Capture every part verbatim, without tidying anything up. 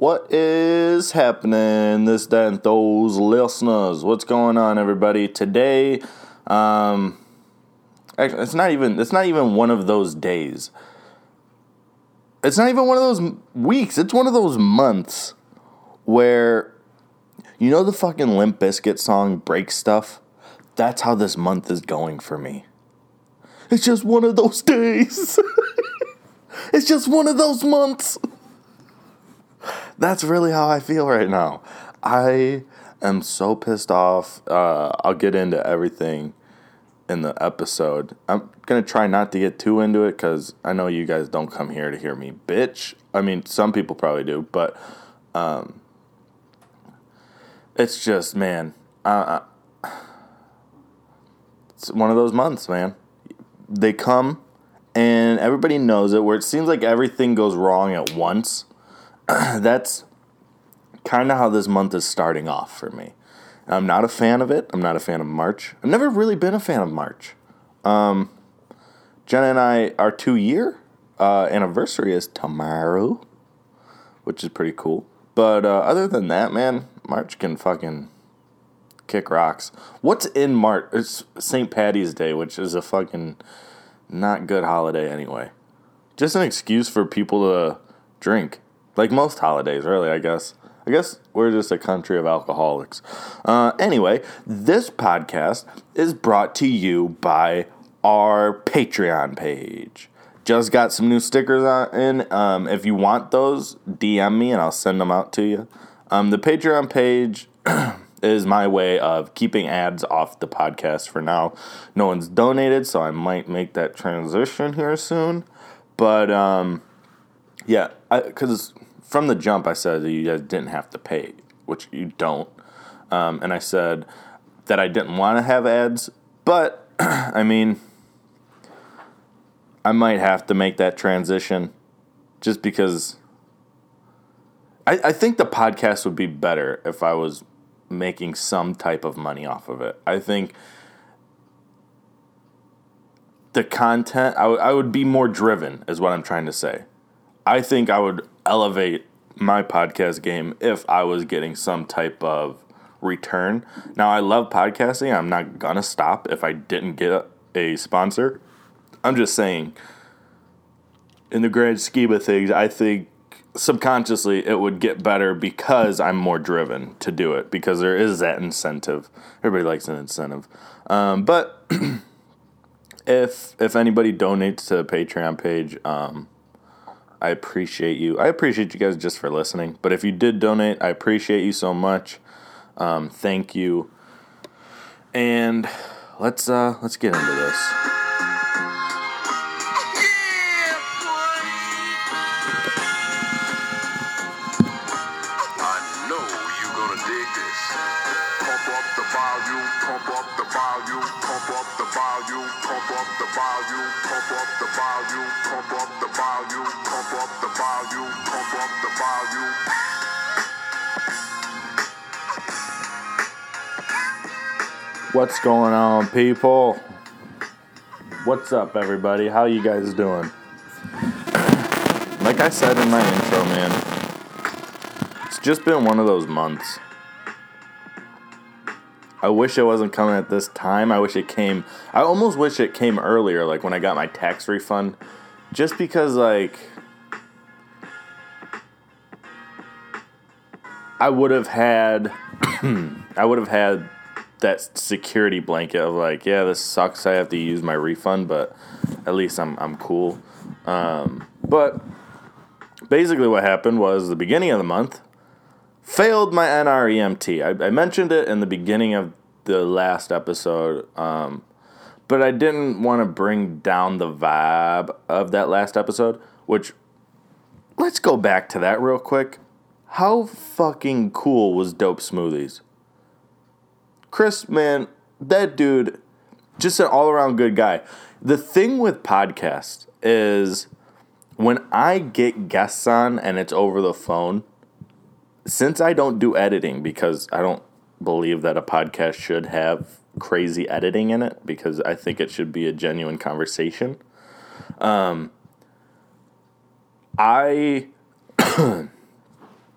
What is happening, this, that, and those listeners? What's going on, everybody? Today, um, actually, it's not even, it's not even one of those days. It's not even one of those weeks. It's one of those months where, you know the fucking Limp Bizkit song, Break Stuff? That's how this month is going for me. It's just one of those days. It's just one of those months. That's really how I feel right now. I am so pissed off. Uh, I'll get into everything in the episode. I'm going to try not to get too into it because I know you guys don't come here to hear me bitch. I mean, some people probably do, but um, it's just, man, uh, it's one of those months, man. They come and everybody knows it, where it seems like everything goes wrong at once. That's kind of how this month is starting off for me. I'm not a fan of it. I'm not a fan of March. I've never really been a fan of March. Um, Jenna and I, our two-year uh, anniversary is tomorrow, which is pretty cool. But uh, other than that, man, March can fucking kick rocks. What's in March? It's Saint Patty's Day, which is a fucking not good holiday anyway. Just an excuse for people to drink. Like most holidays, really, I guess. I guess we're just a country of alcoholics. Uh, anyway, this podcast is brought to you by our Patreon page. Just got some new stickers on in. Um, if you want those, D M me and I'll send them out to you. Um, the Patreon page is my way of keeping ads off the podcast for now. No one's donated, so I might make that transition here soon. But, um... yeah, because from the jump I said that you guys didn't have to pay, which you don't. Um, and I said that I didn't want to have ads, but, I mean, I might have to make that transition just because I, I think the podcast would be better if I was making some type of money off of it. I think the content, I, w- I would be more driven is what I'm trying to say. I think I would elevate my podcast game if I was getting some type of return. Now, I love podcasting. I'm not going to stop if I didn't get a sponsor. I'm just saying, in the grand scheme of things, I think subconsciously it would get better because I'm more driven to do it, because there is that incentive. Everybody likes an incentive. Um, but if if anybody donates to the Patreon page, um, I appreciate you. I appreciate you guys just for listening. But if you did donate, I appreciate you so much. Um, thank you. And let's uh, let's get into this. I know you're gonna dig this. Pump up the volume, pump up the volume, pump up the volume, pump up the volume, pump up the volume, pump up the volume, pump up the volume, pump up the volume. What's going on, people? What's up, everybody? How you guys doing? Like I said in my intro, man, it's just been one of those months. I wish it wasn't coming at this time. I wish it came... I almost wish it came earlier, like when I got my tax refund. Just because, like... I would have had... I would have had that security blanket of like, yeah, this sucks. I have to use my refund, but at least I'm I'm cool. Um, but basically what happened was the beginning of the month, failed my N R E M T. I, I mentioned it in the beginning of the last episode, um, but I didn't want to bring down the vibe of that last episode, which, let's go back to that real quick. How fucking cool was Dope Smoothies? Chris, man, that dude, just an all-around good guy. The thing with podcasts is when I get guests on and it's over the phone, since I don't do editing, because I don't believe that a podcast should have crazy editing in it, because I think it should be a genuine conversation, um, I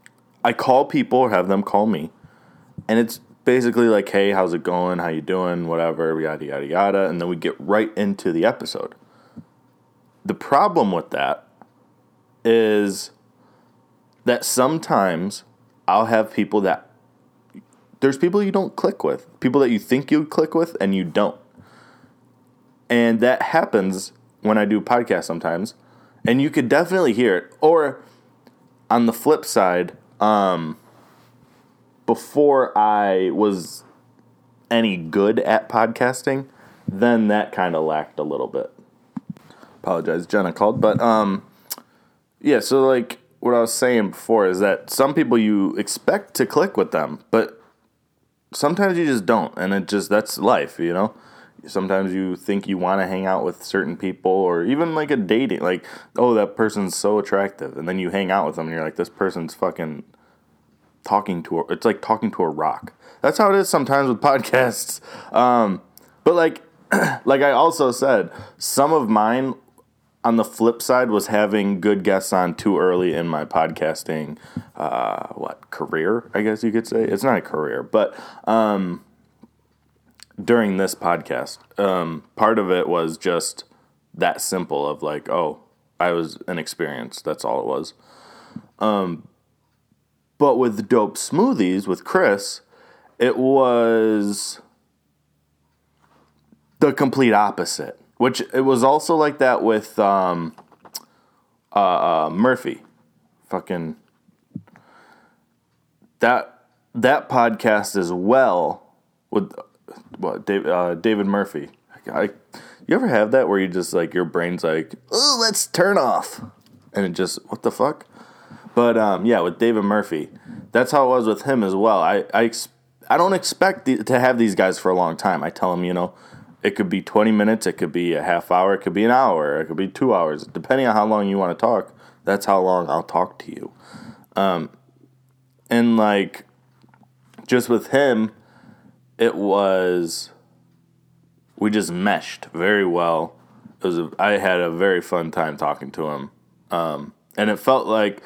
I call people or have them call me, and it's basically like, hey, how's it going? How you doing? Whatever, yada, yada, yada. And then we get right into the episode. The problem with that is that sometimes I'll have people that, there's people you don't click with. People that you think you click with and you don't. And that happens when I do podcasts sometimes. And you could definitely hear it. Or on the flip side, um, before I was any good at podcasting, then that kind of lacked a little bit. Apologize, Jenna called. But, um, yeah, so like what I was saying before is that some people you expect to click with them, but sometimes you just don't. And it just, that's life, you know? Sometimes you think you want to hang out with certain people, or even like a dating, like, oh, that person's so attractive. And then you hang out with them and you're like, this person's fucking talking to a, it's like talking to a rock. That's how it is sometimes with podcasts. Um, but like, like I also said, some of mine on the flip side was having good guests on too early in my podcasting, uh, what, career, I guess you could say. It's not a career, but, um, during this podcast, um, part of it was just that simple of like, oh, I was an experience. That's all it was. Um, but with Dope Smoothies, with Chris, it was the complete opposite, which it was also like that with um, uh, uh, Murphy. Fucking that, that podcast as well with... What, David, uh, David Murphy. I, you ever have that where you just, like, your brain's like, oh, let's turn off. And it just, what the fuck? But, um, yeah, with David Murphy, that's how it was with him as well. I I, ex- I don't expect the, to have these guys for a long time. I tell them, you know, it could be twenty minutes, it could be a half hour, it could be an hour, it could be two hours. Depending on how long you want to talk, that's how long I'll talk to you. Um, and, like, just with him, it was, we just meshed very well. It was, a, I had a very fun time talking to him. Um, and it felt like,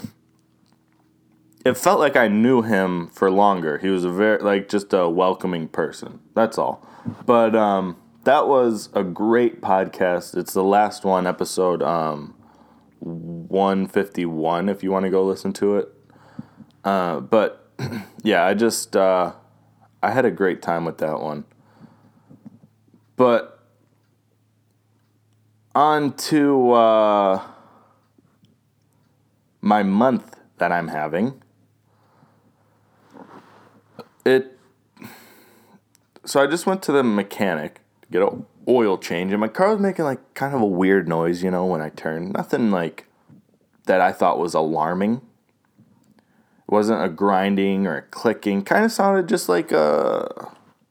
it felt like I knew him for longer. He was a very, like, just a welcoming person. That's all. But, um, that was a great podcast. It's the last one, episode, um, one fifty-one, if you want to go listen to it. Uh, but, yeah, I just, uh, I had a great time with that one. But on to uh, my month that I'm having. It. So I just went to the mechanic to get an oil change, and my car was making like kind of a weird noise, you know, when I turned. Nothing like that I thought was alarming. It wasn't a grinding or a clicking. Kind of sounded just like a,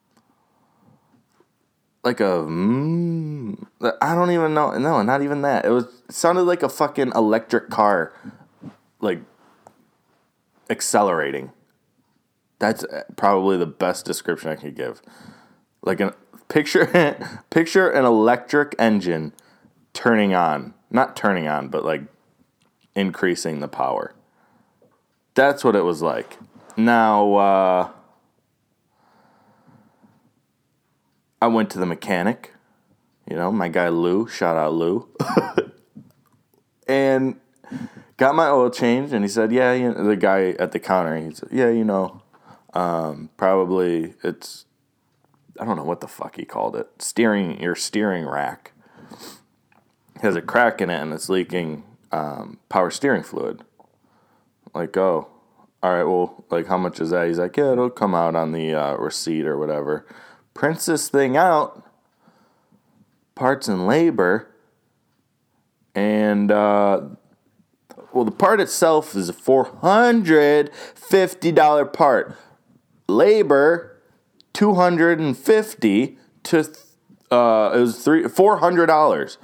like a, mm, I don't even know. No, not even that. It was it sounded like a fucking electric car, like accelerating. That's probably the best description I could give. Like an picture, picture an electric engine turning on, not turning on, but like increasing the power. That's what it was like. Now, uh, I went to the mechanic, you know, my guy Lou, shout out Lou, and got my oil changed, and he said, yeah, you know, the guy at the counter, he said, yeah, you know, um, probably it's, I don't know what the fuck he called it, steering, your steering rack has a crack in it, and it's leaking um, power steering fluid. Like, oh, all right, well, like, how much is that? He's like, yeah, it'll come out on the uh, receipt or whatever. Prints this thing out, parts and labor, and, uh, well, the part itself is a four hundred fifty dollars part. Labor, two hundred fifty dollars to, uh, it was three four hundred dollars.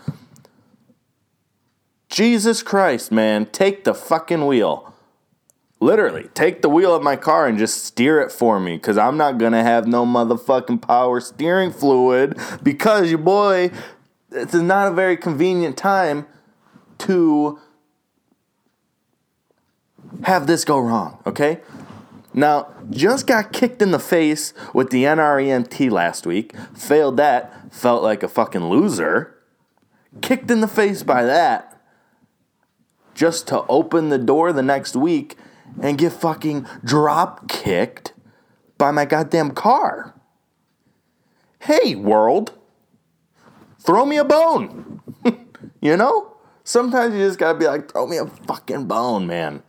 Jesus Christ, man, take the fucking wheel. Literally, take the wheel of my car and just steer it for me, because I'm not going to have no motherfucking power steering fluid, because your boy, it's not a very convenient time to have this go wrong, okay? Now, just got kicked in the face with the N R E M T last week. Failed that. Felt like a fucking loser. Kicked in the face by that. Just to open the door the next week and get fucking drop kicked by my goddamn car. Hey, world. Throw me a bone. You know? Sometimes you just gotta be like, throw me a fucking bone, man.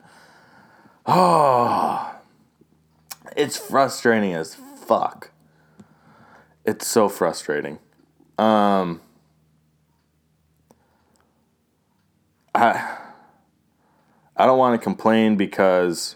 Oh. It's frustrating as fuck. It's so frustrating. Um, I I don't want to complain because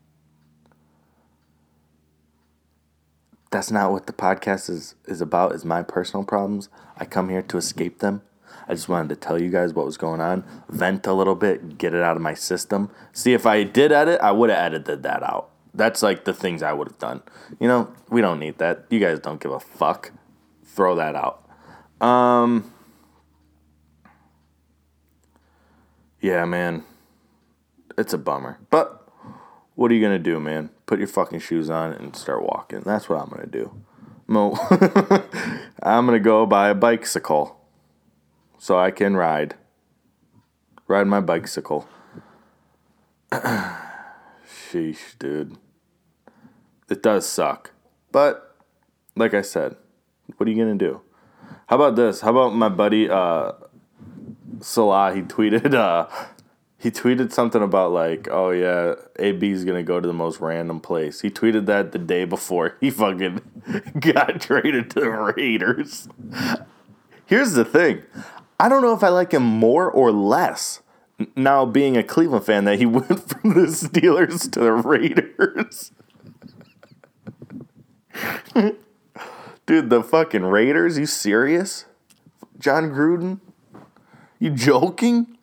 that's not what the podcast is, is about, is my personal problems. I come here to escape them. I just wanted to tell you guys what was going on, vent a little bit, get it out of my system. See, if I did edit, I would have edited that out. That's like the things I would have done. You know, we don't need that. You guys don't give a fuck. Throw that out. Um, yeah, man. It's a bummer. But what are you going to do, man? Put your fucking shoes on and start walking. That's what I'm going to do. Mo- I'm going to go buy a bicycle so I can ride. Ride my bicycle. Sheesh, dude. It does suck. But, like I said, what are you going to do? How about this? How about my buddy uh, Salah? He tweeted uh, he tweeted something about like, oh yeah, A B's going to go to the most random place. He tweeted that the day before he fucking got traded to the Raiders. Here's the thing. I don't know if I like him more or less now being a Cleveland fan that he went from the Steelers to the Raiders. Dude, the fucking Raiders? You serious? John Gruden? You joking?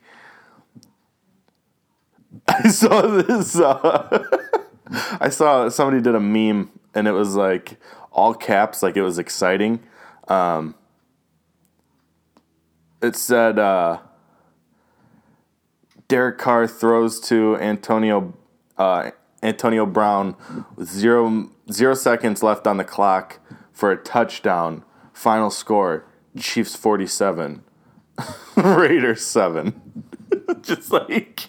I saw this. Uh, I saw somebody did a meme, and it was like all caps, like it was exciting. Um, it said, uh, Derek Carr throws to Antonio uh, Antonio Brown with zero zero seconds left on the clock for a touchdown. Final score: Chiefs forty-seven, Raiders seven. Just like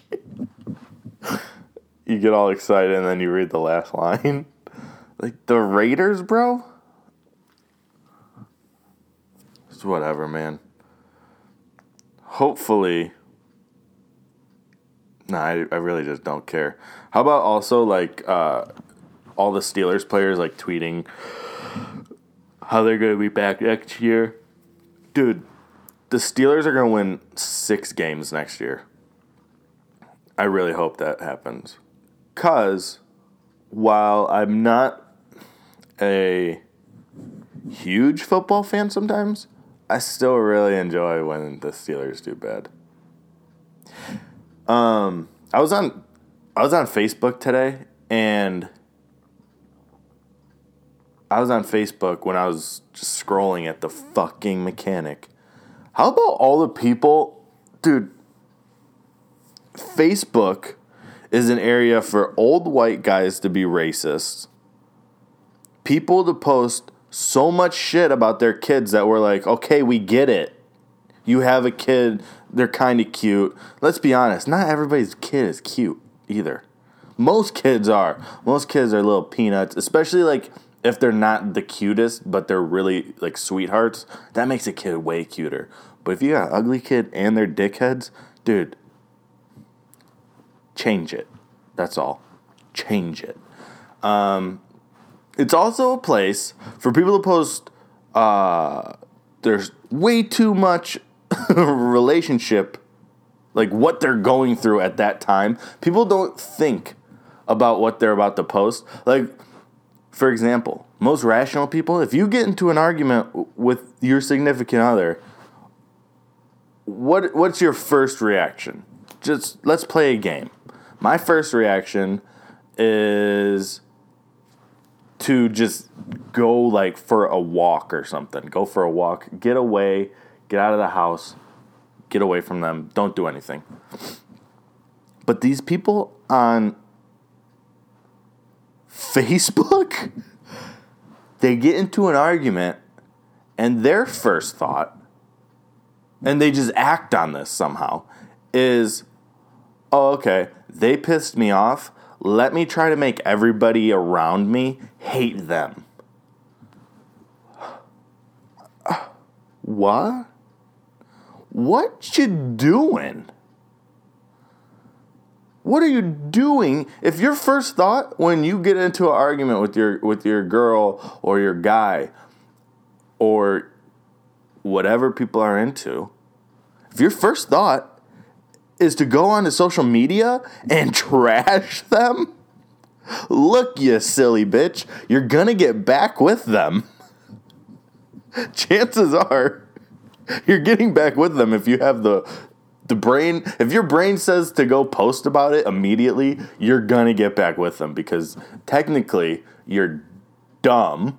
you get all excited and then you read the last line. Like the Raiders, bro. It's whatever, man. Hopefully. Nah, I, I really just don't care. How about also, like, uh, all the Steelers players, like, tweeting how they're going to be back next year? Dude, the Steelers are going to win six games next year. I really hope that happens. Because while I'm not a huge football fan sometimes, I still really enjoy when the Steelers do bad. Um, I was on, I was on Facebook today, and I was on Facebook when I was just scrolling at the fucking mechanic. How about all the people, dude? Facebook is an area for old white guys to be racist. People to post so much shit about their kids that we're like, okay, we get it. You have a kid, they're kind of cute. Let's be honest, not everybody's kid is cute either. Most kids are. Most kids are little peanuts, especially like if they're not the cutest, but they're really like sweethearts. That makes a kid way cuter. But if you got an ugly kid and they're dickheads, dude, change it. That's all. Change it. Um, it's also a place for people to post, uh, there's way too much relationship, like what they're going through at that time. People don't think about what they're about to post. Like, for example, most rational people, if you get into an argument with your significant other, what what's your first reaction? Just let's play a game. My first reaction is to just go like for a walk or something. Go for a walk. Get away. Get out of the house. Get away from them. Don't do anything. But these people on Facebook, they get into an argument, and their first thought, and they just act on this somehow, is, oh, okay, they pissed me off. Let me try to make everybody around me hate them. What? What you doing? What are you doing? If your first thought when you get into an argument with your with your girl or your guy or whatever people are into, if your first thought is to go onto social media and trash them, look, you silly bitch, you're gonna get back with them. Chances are you're getting back with them if you have the the brain. If your brain says to go post about it immediately, you're gonna get back with them because technically you're dumb.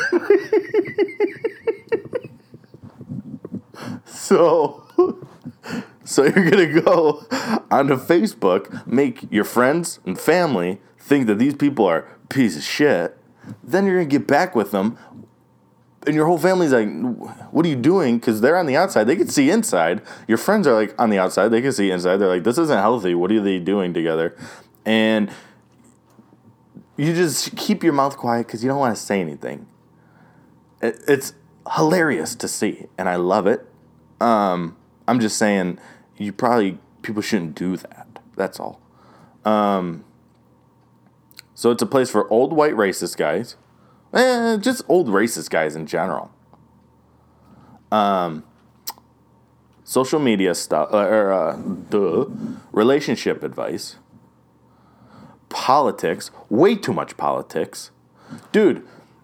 so so you're gonna go onto Facebook, make your friends and family think that these people are a piece of shit, then you're gonna get back with them. And your whole family's like, what are you doing? Because they're on the outside. They can see inside. Your friends are like on the outside. They can see inside. They're like, this isn't healthy. What are they doing together? And you just keep your mouth quiet because you don't want to say anything. It, it's hilarious to see. And I love it. Um, I'm just saying, you probably, people shouldn't do that. That's all. Um, so it's a place for old white racist guys. Eh, just old racist guys in general. Um, social media stuff, uh, or uh, duh, relationship advice, politics, way too much politics. Dude,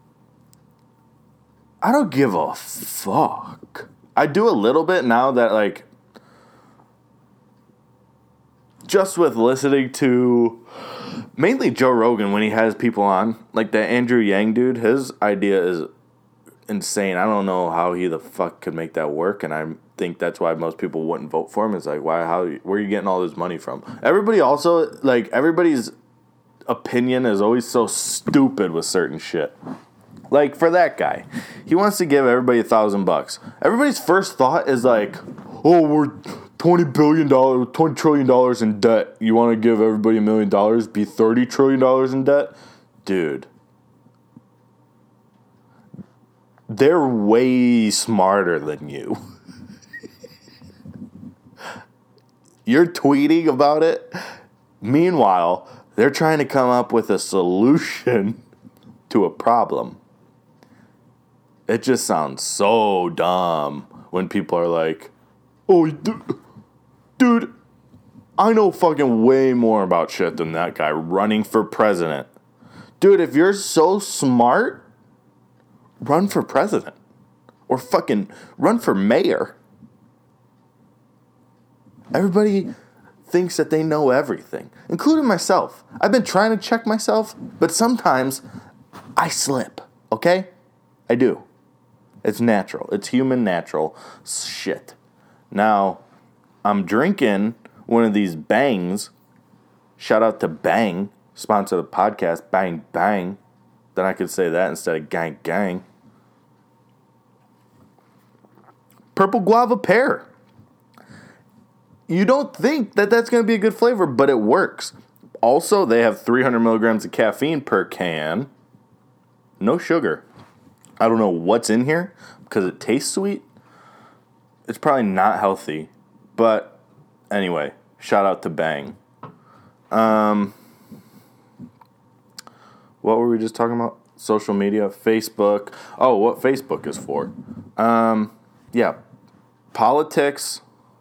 I don't give a fuck. I do a little bit now that, like, just with listening to mainly Joe Rogan when he has people on, like that Andrew Yang dude, his idea is insane. I don't know how he the fuck could make that work, and I think that's why most people wouldn't vote for him. It's like, why, how, where are you getting all this money from? Everybody also, like, everybody's opinion is always so stupid with certain shit. Like, for that guy, he wants to give everybody a thousand bucks. Everybody's first thought is like, oh, we're twenty billion dollars, twenty trillion dollars in debt. You want to give everybody a million dollars, be thirty trillion dollars in debt? Dude. They're way smarter than you. You're tweeting about it. Meanwhile, they're trying to come up with a solution to a problem. It just sounds so dumb when people are like, oh, dude, dude, I know fucking way more about shit than that guy running for president. Dude, if you're so smart, run for president. Or fucking run for mayor. Everybody thinks that they know everything, including myself. I've been trying to check myself, but sometimes I slip, okay? I do. It's natural. It's human natural shit. Now, I'm drinking one of these Bangs. Shout out to Bang, sponsor the podcast, Bang Bang. Then I could say that instead of Gang Gang. Purple guava pear. You don't think that that's going to be a good flavor, but it works. Also, they have three hundred milligrams of caffeine per can. No sugar. I don't know what's in here because it tastes sweet. It's probably not healthy. But anyway, shout out to Bang. Um, what were we just talking about? Social media, Facebook. Oh, what Facebook is for. Um, yeah, politics,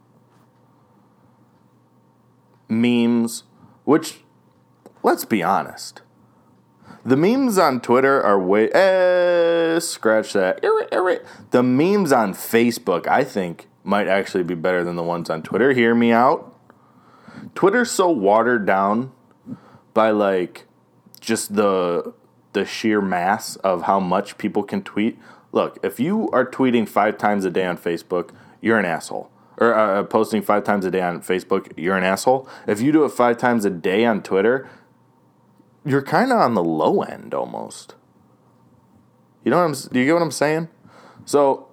memes, which, let's be honest. The memes on Twitter are way... Eh, scratch that. The memes on Facebook, I think, might actually be better than the ones on Twitter. Hear me out. Twitter's so watered down by, like, just the the sheer mass of how much people can tweet. Look, if you are tweeting five times a day on Facebook, you're an asshole. or uh, posting five times a day on Facebook, you're an asshole. If you do it five times a day on Twitter, you're kind of on the low end almost. You know what I'm? Do you get what I'm saying? So,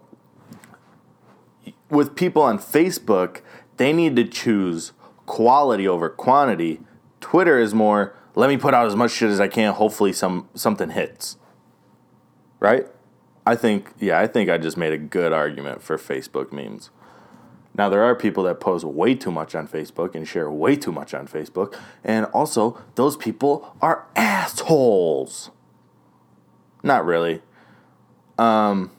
with people on Facebook, they need to choose quality over quantity. Twitter is more, let me put out as much shit as I can. Hopefully, some something hits. Right? I think, yeah, I think I just made a good argument for Facebook memes. Now, there are people that post way too much on Facebook and share way too much on Facebook. And also, those people are assholes. Not really. Um,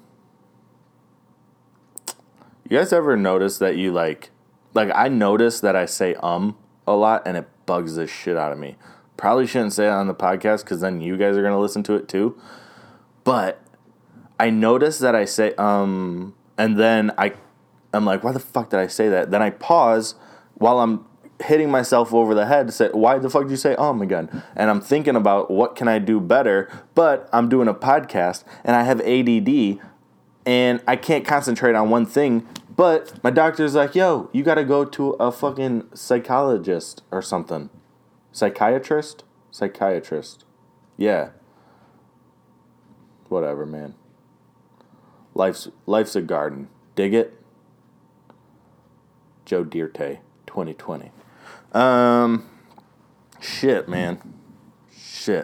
you guys ever notice that you like, like I notice that I say um a lot and it bugs the shit out of me. Probably shouldn't say it on the podcast because then you guys are going to listen to it too. But I notice that I say um and then I, I'm like, why the fuck did I say that? Then I pause while I'm hitting myself over the head to say, why the fuck did you say um again? And I'm thinking about what can I do better, but I'm doing a podcast and I have A D D and I can't concentrate on one thing, but my doctor's like, yo, you gotta go to a fucking psychologist or something. Psychiatrist? Psychiatrist. Yeah. Whatever, man. Life's life's a garden. Dig it? Joe Dierte, twenty twenty. Um, shit, man. Shit.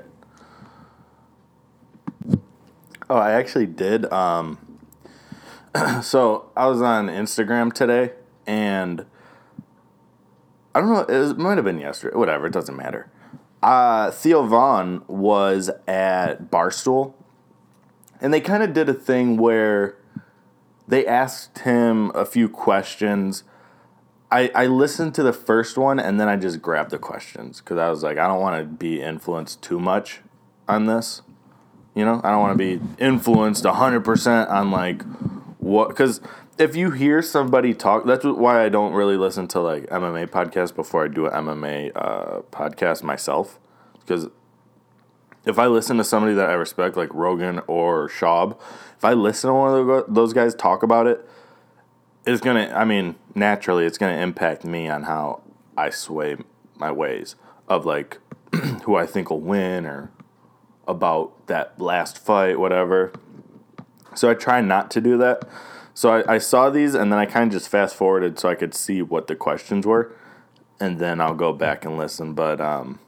Oh, I actually did. Um, so I was on Instagram today, and I don't know. It, was, it might have been yesterday. Whatever. It doesn't matter. Uh, Theo Vaughn was at Barstool, and they kind of did a thing where they asked him a few questions. I, I listened to the first one, and then I just grabbed the questions because I was like, I don't want to be influenced too much on this. You know, I don't want to be influenced one hundred percent on, like, what... Because if you hear somebody talk... That's why I don't really listen to, like, M M A podcasts before I do an M M A uh, podcast myself. Because if I listen to somebody that I respect, like Rogan or Schaub, if I listen to one of those guys talk about it, it's going to, I mean, naturally, it's going to impact me on how I sway my ways of, like, who I think will win or about that last fight, whatever. So I try not to do that. So I, I saw these, and then I kind of just fast-forwarded so I could see what the questions were, and then I'll go back and listen. But um,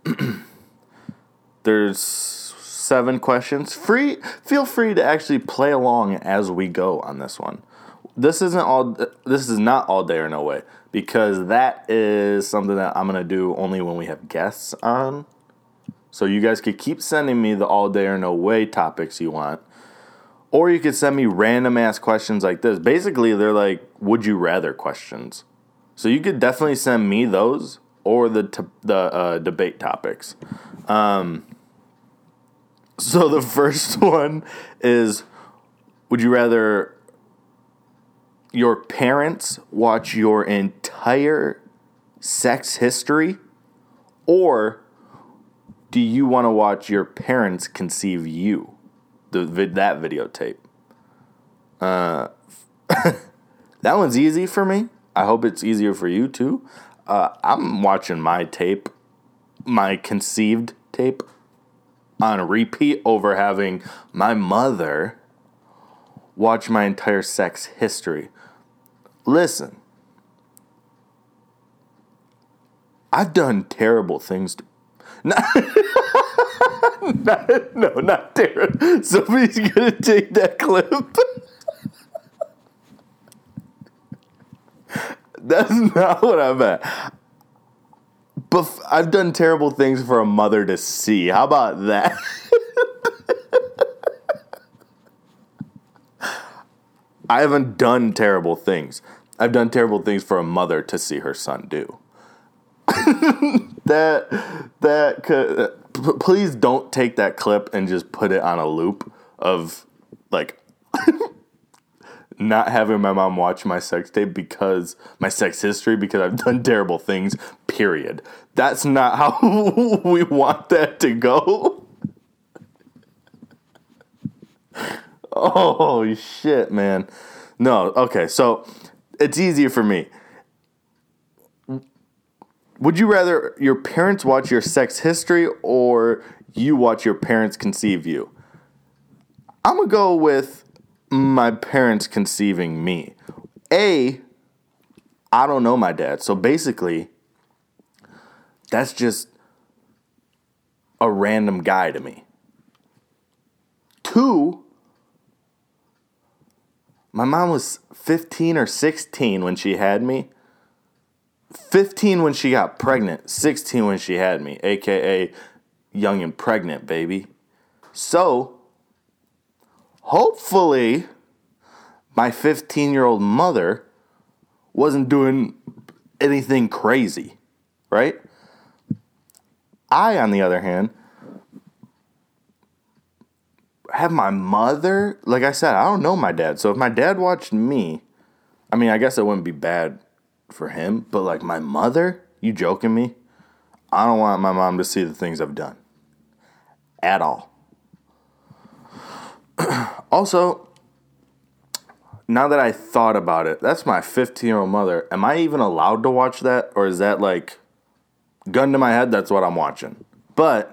there's seven questions. Free. Feel free to actually play along as we go on this one. This isn't all. This is not all day or no way, because that is something that I'm gonna do only when we have guests on. So you guys could keep sending me the all day or no way topics you want, or you could send me random ass questions like this. Basically, they're like would you rather questions. So you could definitely send me those or the t- the uh, debate topics. Um, so the first one is: would you rather your parents watch your entire sex history, or do you want to watch your parents conceive you? The that videotape. Uh, that one's easy for me. I hope it's easier for you too. Uh, I'm watching my tape, my conceived tape, on repeat over having my mother watch my entire sex history. Listen, I've done terrible things to... Not, not, no, not terrible. Somebody's going to take that clip. That's not what I meant. But I've done terrible things for a mother to see. How about that? I haven't done terrible things. I've done terrible things for a mother to see her son do. that that could, uh, p- please don't take that clip and just put it on a loop of like not having my mom watch my sex tape because my sex history because I've done terrible things. Period. That's not how we want that to go. Oh, shit, man. No, okay, so It's easier for me. Would you rather your parents watch your sex history or you watch your parents conceive you? I'm going to go with my parents conceiving me. A, I don't know my dad. So basically, that's just a random guy to me. Two, my mom was fifteen or sixteen when she had me. fifteen when she got pregnant. sixteen when she had me. A K A young and pregnant, baby. So, hopefully, my fifteen-year-old mother wasn't doing anything crazy, right? I, on the other hand, have my mother, like I said, I don't know my dad. So if my dad watched me, I mean, I guess it wouldn't be bad for him. But like my mother, you joking me? I don't want my mom to see the things I've done. At all. Also, now that I thought about it, that's my fifteen-year-old mother. Am I even allowed to watch that? Or is that like, gun to my head, that's what I'm watching? But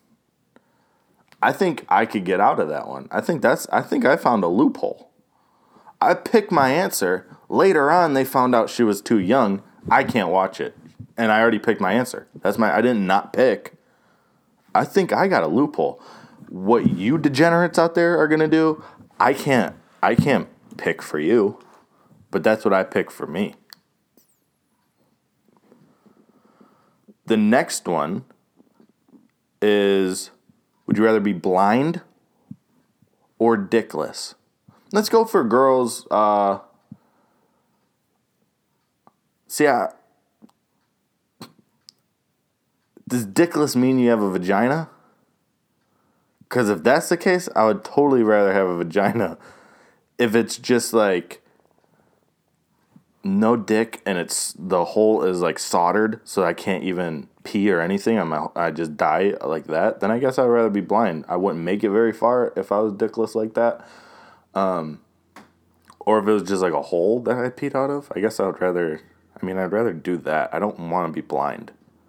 I think I could get out of that one. I think that's, I think I found a loophole. I picked my answer. Later on, they found out she was too young. I can't watch it. And I already picked my answer. That's my, I didn't not pick. I think I got a loophole. What you degenerates out there are going to do, I can't, I can't pick for you. But that's what I pick for me. The next one is, would you rather be blind or dickless? Let's go for girls. Uh, see, I, does dickless mean you have a vagina? Because if that's the case, I would totally rather have a vagina. If it's just like no dick and it's the hole is like soldered so I can't even pee or anything, I'm a, I just die like that, then I guess I'd rather be blind. I wouldn't make it very far if I was dickless like that. Um, or if it was just like a hole that I peed out of, I guess I would rather, I mean, I'd rather do that. I don't want to be blind.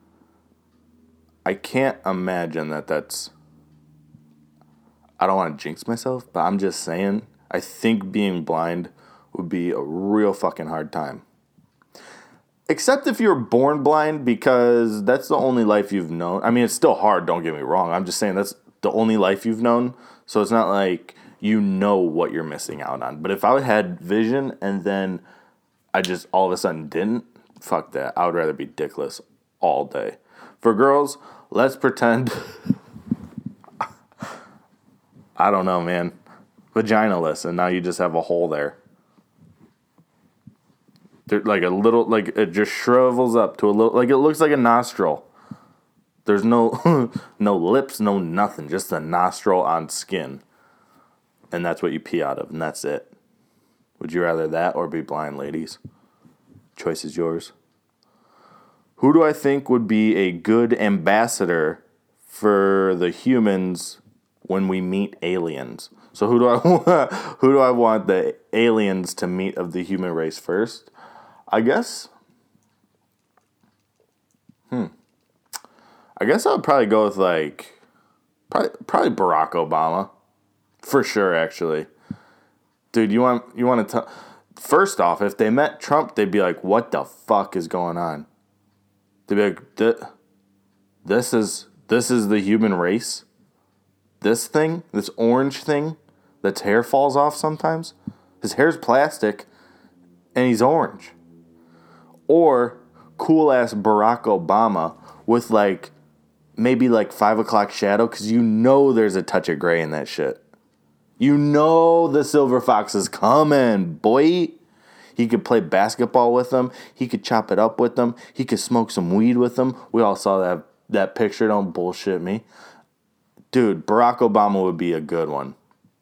I can't imagine that that's, I don't want to jinx myself, but I'm just saying, I think being blind would be a real fucking hard time. Except if you're born blind, because that's the only life you've known. I mean, it's still hard, don't get me wrong. I'm just saying that's the only life you've known. So it's not like you know what you're missing out on. But if I had vision and then I just all of a sudden didn't, fuck that. I would rather be dickless all day. For girls, let's pretend... I don't know, man. Vaginaless, and now you just have a hole there. They're like a little, like it just shrivels up to a little, like it looks like a nostril. There's no, no lips, no nothing, just a nostril on skin, and that's what you pee out of, and that's it. Would you rather that or be blind, ladies? Choice is yours. Who do I think would be a good ambassador for the humans when we meet aliens? So who do I want, who do I want the aliens to meet of the human race first? I guess. Hmm. I guess I would probably go with like probably probably Barack Obama, for sure. Actually, dude, you want you want to tell? First off, if they met Trump, they'd be like, "What the fuck is going on?" They'd be like, "This is this is the human race. This thing, this orange thing, that's hair falls off sometimes. His hair's plastic, and he's orange." Or cool ass Barack Obama with like maybe like five o'clock shadow, because you know there's a touch of gray in that shit. You know the silver fox is coming, boy. He could play basketball with them. He could chop it up with them. He could smoke some weed with them. We all saw that that picture. Don't bullshit me. Dude, Barack Obama would be a good one.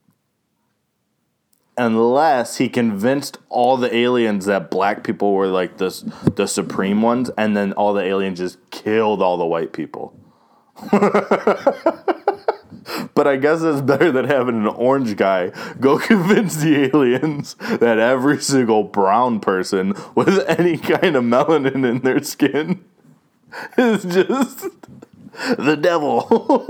Unless he convinced all the aliens that black people were like the, the supreme ones, and then all the aliens just killed all the white people. But I guess it's better than having an orange guy go convince the aliens that every single brown person with any kind of melanin in their skin is just the devil.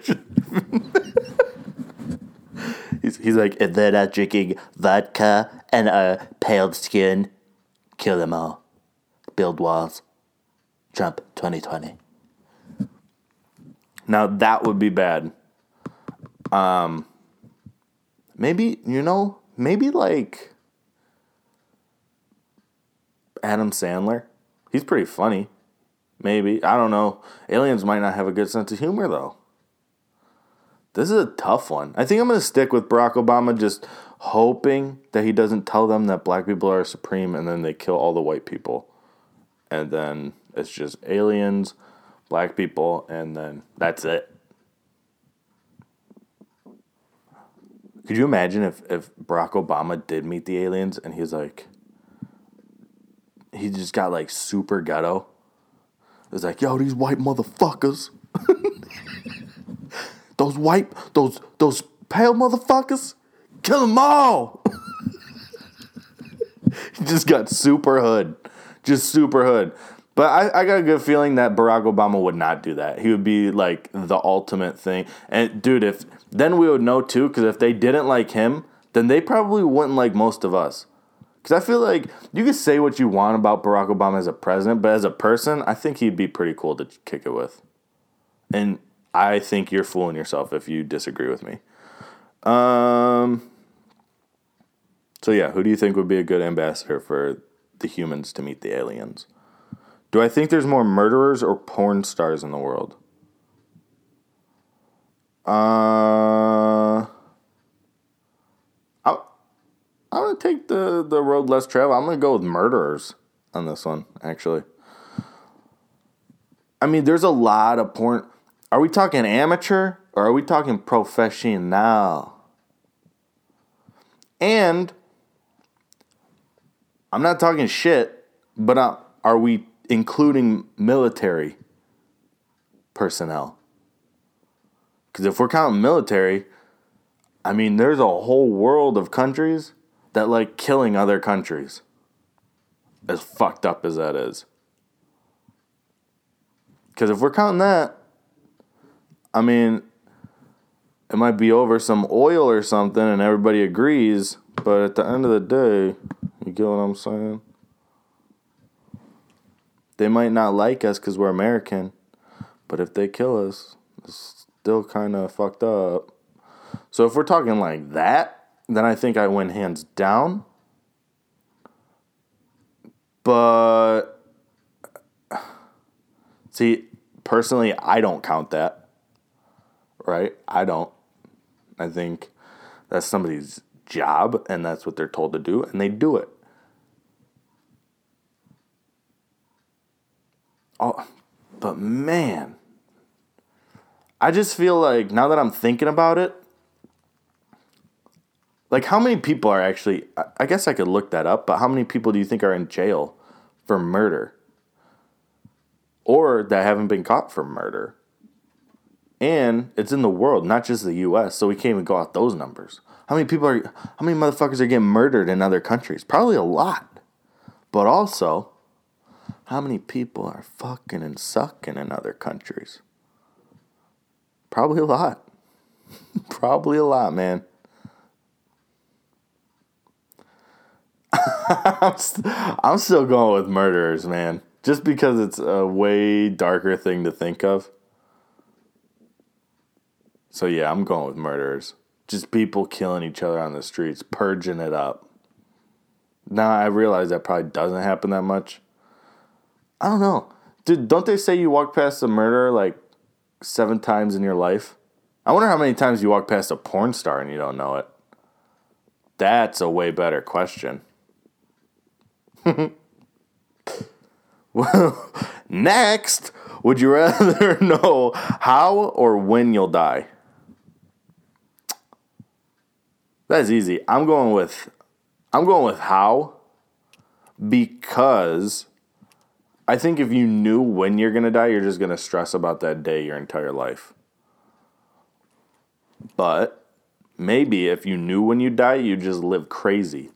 he's, he's like, if they're not drinking vodka and a pale skin, kill them all. Build walls. Trump twenty twenty. Now that would be bad. Um, maybe, you know, maybe like Adam Sandler. He's pretty funny. Maybe. I don't know. Aliens might not have a good sense of humor, though. This is a tough one. I think I'm going to stick with Barack Obama, just hoping that he doesn't tell them that black people are supreme and then they kill all the white people. And then it's just aliens, black people, and then that's it. Could you imagine if, if Barack Obama did meet the aliens and he's like, he just got like super ghetto? It was like, yo, these white motherfuckers. those white, those those pale motherfuckers, kill them all. He just got super hood. Just super hood. But I, I got a good feeling that Barack Obama would not do that. He would be like the ultimate thing. And dude, if then we would know too, because if they didn't like him, then they probably wouldn't like most of us. Because I feel like you can say what you want about Barack Obama as a president, but as a person, I think he'd be pretty cool to kick it with. And I think you're fooling yourself if you disagree with me. Um. So yeah, who do you think would be a good ambassador for the humans to meet the aliens? Do I think there's more murderers or porn stars in the world? Uh, I, I'm going to take the, the road less traveled. I'm going to go with murderers on this one, actually. I mean, there's a lot of porn. Are we talking amateur or are we talking professional? And I'm not talking shit, but uh, are we including military personnel? Because if we're counting military, I mean, there's a whole world of countries that like killing other countries. As fucked up as that is. Because if we're counting that, I mean, it might be over some oil or something and everybody agrees, but at the end of the day, you get what I'm saying? They might not like us because we're American, but if they kill us, it's still kind of fucked up. So if we're talking like that, then I think I win hands down. But, see, personally, I don't count that. Right? I don't. I think that's somebody's job, and that's what they're told to do, and they do it. Oh, but man, I just feel like now that I'm thinking about it, like how many people are actually, I guess I could look that up, but how many people do you think are in jail for murder? Or that haven't been caught for murder? And it's in the world, not just the U S, so we can't even go out those numbers. How many people are, how many motherfuckers are getting murdered in other countries? Probably a lot. But also, how many people are fucking and sucking in other countries? Probably a lot. Probably a lot, man. I'm, st- I'm still going with murderers, man. Just because it's a way darker thing to think of. So yeah, I'm going with murderers. Just people killing each other on the streets, purging it up. Now I realize that probably doesn't happen that much. I don't know. Dude, don't they say you walk past a murderer like seven times in your life? I wonder how many times you walk past a porn star and you don't know it. That's a way better question. Well, next, would you rather know how or when you'll die? That's easy. I'm going with I'm going with how, because I think if you knew when you're going to die, you're just going to stress about that day your entire life. But maybe if you knew when you die, you just live crazy.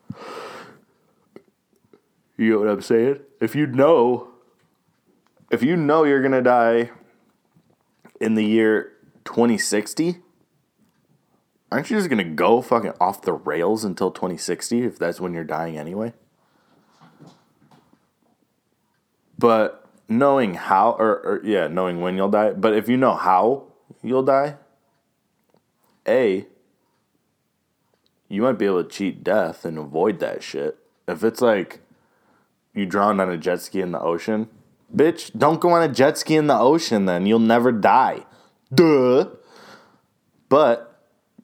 You know what I'm saying? If you know, if you know you're going to die in the year twenty sixty, aren't you just going to go fucking off the rails until twenty sixty if that's when you're dying anyway? But knowing how, or, or yeah, knowing when you'll die, but if you know how you'll die, A, you might be able to cheat death and avoid that shit. If it's like you drowned on a jet ski in the ocean, bitch, don't go on a jet ski in the ocean then. You'll never die. Duh. But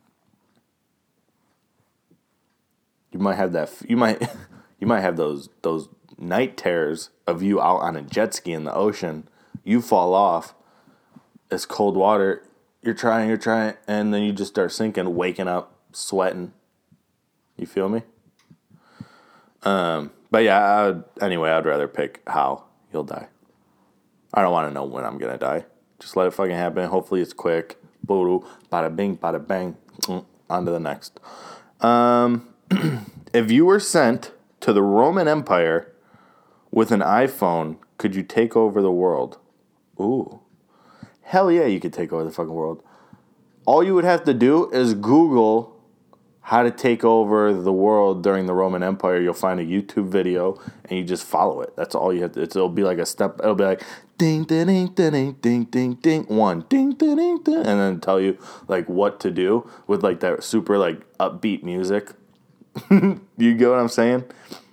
you might have that, you might, you might have those, those night terrors of you out on a jet ski in the ocean. You fall off. It's cold water. You're trying, you're trying, and then you just start sinking, waking up, sweating. You feel me? Um, but yeah, I would, anyway, I'd rather pick how you'll die. I don't want to know when I'm going to die. Just let it fucking happen. Hopefully it's quick. Boo-doo, bada bing, bada bang. On to the next. Um, if you were sent to the Roman Empire with an iPhone, could you take over the world? Ooh. Hell yeah, you could take over the fucking world. All you would have to do is Google how to take over the world during the Roman Empire. You'll find a YouTube video and you just follow it. That's all you have to. It's, it'll be like a step. It'll be like ding, ding, ding, ding, ding, ding, ding, one, ding, ding, ding, ding, and then tell you like what to do with like that super like upbeat music. You get what I'm saying?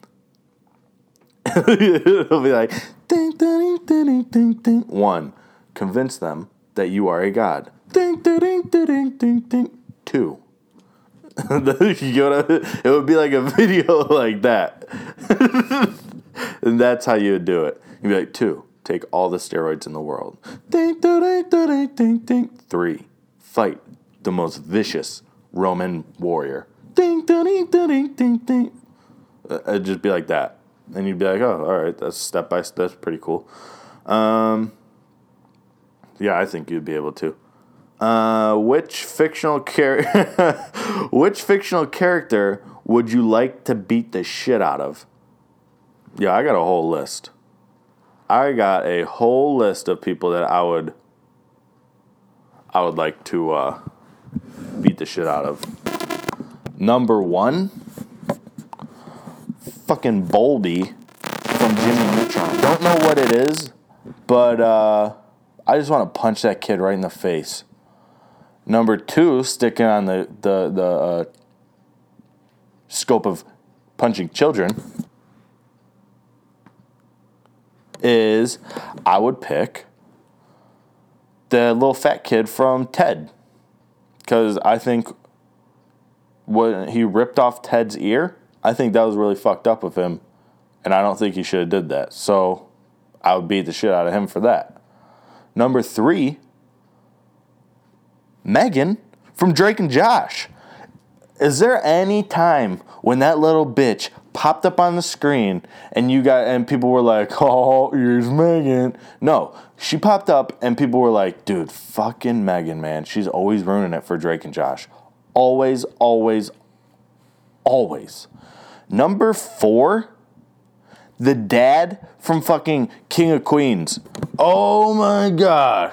It'll be like ding, ding, ding, ding, ding, ding. One, convince them that you are a god. Ding, ding, ding, ding, ding, ding. Two. You know what I, it would be like a video like that. And that's how you would do it. You'd be like, two, take all the steroids in the world. Ding, ding, ding, ding, ding, ding. Three, fight the most vicious Roman warrior. Ding, ding, ding, ding, ding, ding. It'd just be like that. And you'd be like, oh, all right, that's step by step. That's pretty cool. Um, yeah, I think you'd be able to. Uh, which fictional char- which fictional character would you like to beat the shit out of? Yeah, I got a whole list. I got a whole list of people that I would I would like to uh, beat the shit out of. Number one, fucking Boldy from Jimmy Neutron. Don't know what it is, but uh, I just want to punch that kid right in the face. Number two, sticking on the, the, the uh, scope of punching children, is I would pick the little fat kid from Ted. Because I think when he ripped off Ted's ear, I think that was really fucked up of him. And I don't think he should have did that. So I would beat the shit out of him for that. Number three, Megan from Drake and Josh. Is there any time when that little bitch popped up on the screen and you got and people were like, oh, here's Megan? No, she popped up and people were like, dude, fucking Megan, man. She's always ruining it for Drake and Josh. Always, always, always. Number four, the dad from fucking King of Queens. Oh my God.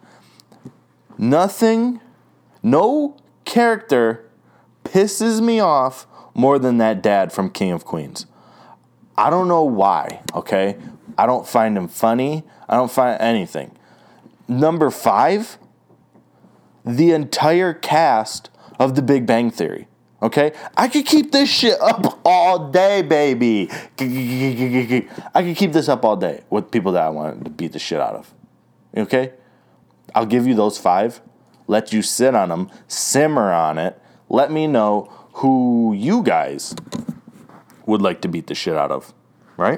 Nothing, no character pisses me off more than that dad from King of Queens. I don't know why, okay? I don't find him funny. I don't find anything. Number five, the entire cast of The Big Bang Theory, okay? I could keep this shit up all day, baby. I could keep this up all day with people that I want to beat the shit out of, okay? I'll give you those five, let you sit on them, simmer on it, let me know who you guys would like to beat the shit out of, right?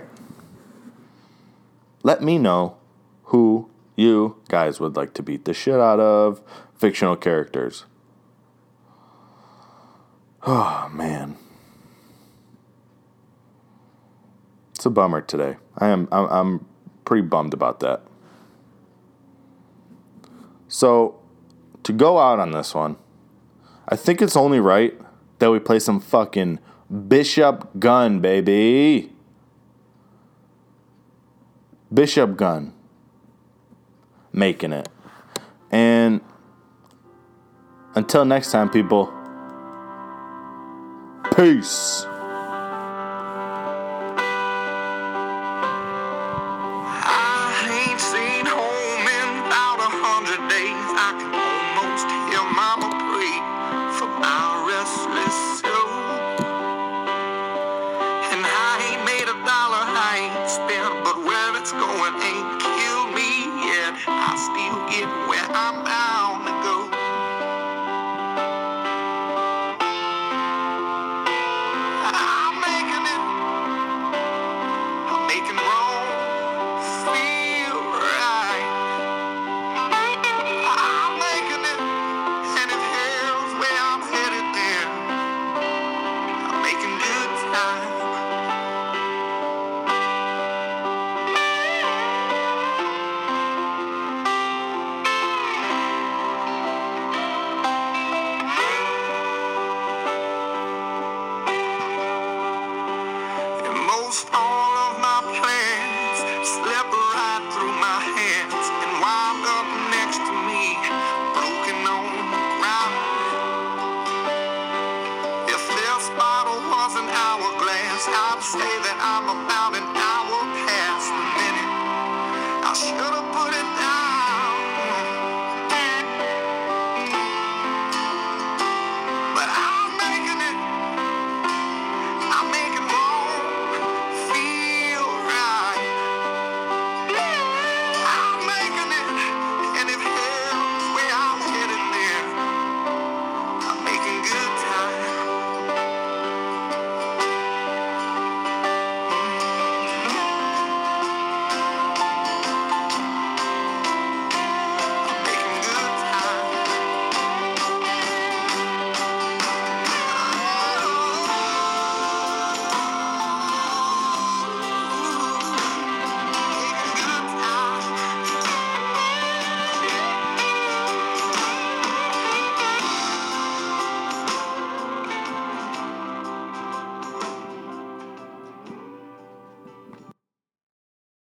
Let me know who you guys would like to beat the shit out of, fictional characters. Oh, man. It's a bummer today. I am, I'm, I'm pretty bummed about that. So, to go out on this one, I think it's only right that we play some fucking Bishop Gunn, baby. Bishop Gunn. Making it. And until next time, people. Peace. I still get where I'm bound to go. I'm making it. I'm making wrong feel right. I'm making it. And if hell's where I'm headed there, I'm making good time. All of my plans slipped right through my hands and wound up next to me, broken on the ground. If this bottle was an hourglass, I'd say that I'm about